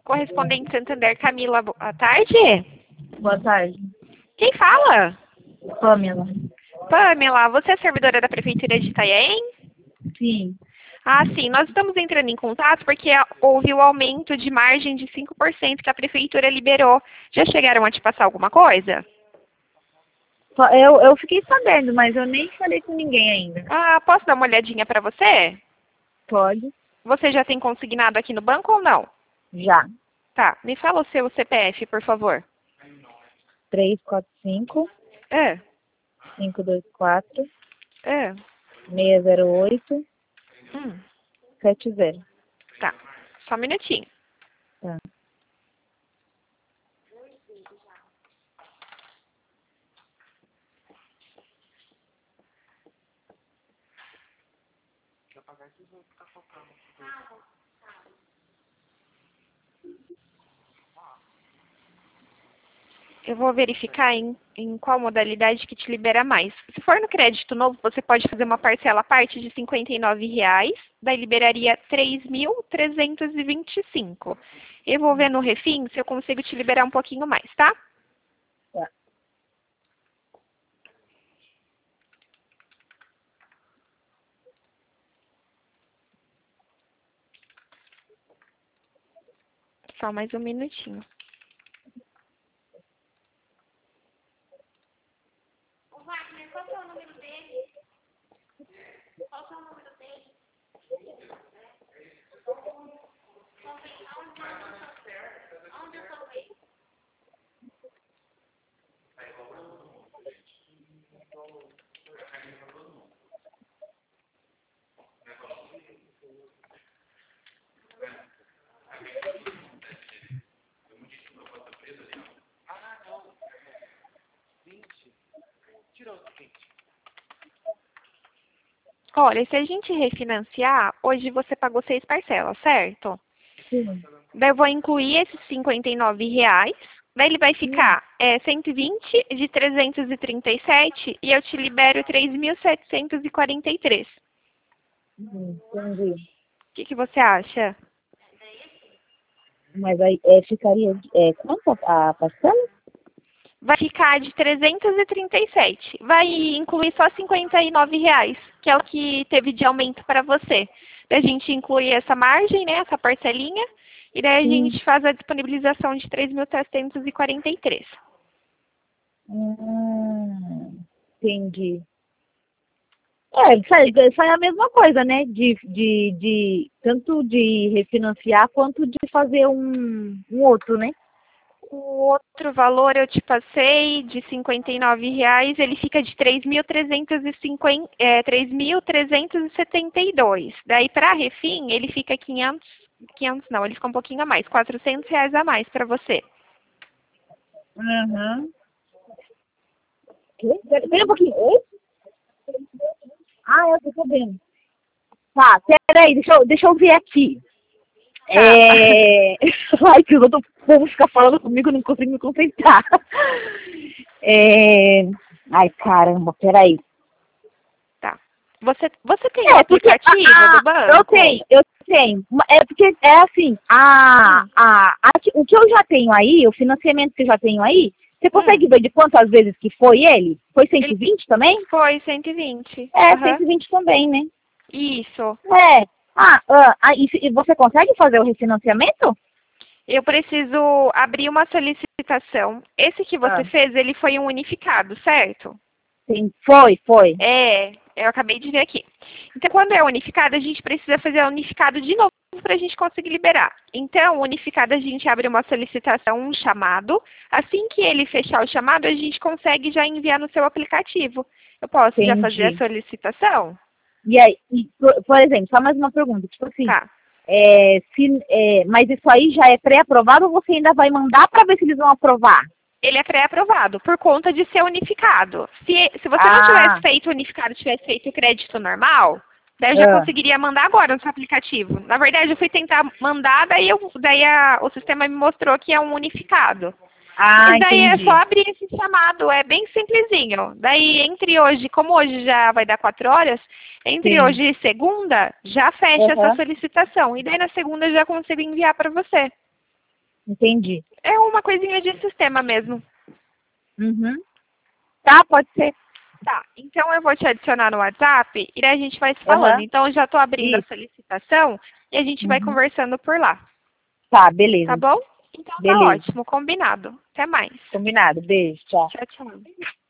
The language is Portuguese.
Correspondente Santander, Camila, boa tarde. Boa tarde. Quem fala? Pamela. Pamela, você é servidora da Prefeitura de Itanhaém? Sim. Ah, sim. Nós estamos entrando em contato porque houve o aumento de margem de 5% que a Prefeitura liberou. Já chegaram a te passar alguma coisa? Eu fiquei sabendo, mas eu nem falei com ninguém ainda. Ah, posso dar uma olhadinha para você? Pode? Você já tem consignado aqui no banco ou não? Já. Tá, me fala o seu CPF, por favor. 345 É, 524 é. 608 Hum, 70. tá, só um minutinho. Tá. Eu vou verificar em qual modalidade que te libera mais. Se for no crédito novo, você pode fazer uma parcela à parte de R$ 59,00, daí liberaria 3.325. Eu vou ver no Refim se eu consigo te liberar um pouquinho mais, tá? Tá. Só mais um minutinho. Wagner, qual que é o número dele? Qual que é o número dele? Onde eu salvei? Olha, se a gente refinanciar, hoje você pagou 6 parcelas, certo? Sim. Daí eu vou incluir esses R$ 59,00. Daí ele vai ficar 120 de 337 e eu te libero 3.743. Entendi. O que você acha? Mas aí ficaria quanto a parcela? Vai ficar de 337. Vai incluir só R$ 59,00, que é o que teve de aumento para você. Daí a gente inclui essa margem, né, essa parcelinha, e daí a Sim. gente faz a disponibilização de 3.743. Entendi. Sai a mesma coisa, né? Tanto de refinanciar quanto de fazer um outro, né? O outro valor eu te passei de R$ 59,00, ele fica de 3.372. Daí para Refim, ele fica 500 não, ele fica um pouquinho a mais, R$ 400 a mais para você. Uhum. Pera um pouquinho. Oi? Ah, eu tô sabendo. Tá, peraí, deixa eu ver aqui. Tá. Ai, que o povo fica falando comigo, eu não consigo me concentrar. Ai, caramba, peraí. Tá. Você tem o Porque aplicativo do banco? eu tenho. É porque é assim, o que eu já tenho aí, o financiamento que eu já tenho aí, você consegue ver de quantas vezes que foi ele? Foi 120 também? Foi 120. É, 120 também, né? Isso. E você consegue fazer o refinanciamento? Eu preciso abrir uma solicitação. Esse que você fez, ele foi um unificado, certo? Sim, foi. É, eu acabei de ver aqui. Então, quando é unificado, a gente precisa fazer o unificado de novo para a gente conseguir liberar. Então, o unificado, a gente abre uma solicitação, um chamado. Assim que ele fechar o chamado, a gente consegue já enviar no seu aplicativo. Eu posso já fazer a solicitação? E aí, por exemplo, só mais uma pergunta. Tipo assim, Tá. mas isso aí já é pré-aprovado ou você ainda vai mandar para ver se eles vão aprovar? Ele é pré-aprovado, por conta de ser unificado. Se você não tivesse feito unificado, tivesse feito crédito normal, daí eu já conseguiria mandar agora no seu aplicativo. Na verdade, eu fui tentar mandar, o sistema me mostrou que é um unificado. Mas daí Entendi. é só abrir esse chamado, é bem simplesinho. Daí, entre hoje, como hoje já vai dar 4 horas, entre hoje e segunda, já fecha essa solicitação. E daí na segunda eu já consigo enviar para você. Entendi. É uma coisinha de sistema mesmo. Uhum. Tá, pode ser. Tá, então eu vou te adicionar no WhatsApp e daí a gente vai se falando. Aham. Então eu já estou abrindo Isso. a solicitação e a gente vai Uhum. conversando por lá. Tá, beleza. Tá bom? Então tá Beleza. ótimo, combinado. Até mais. Combinado. Beijo, tchau. Tchau, tchau.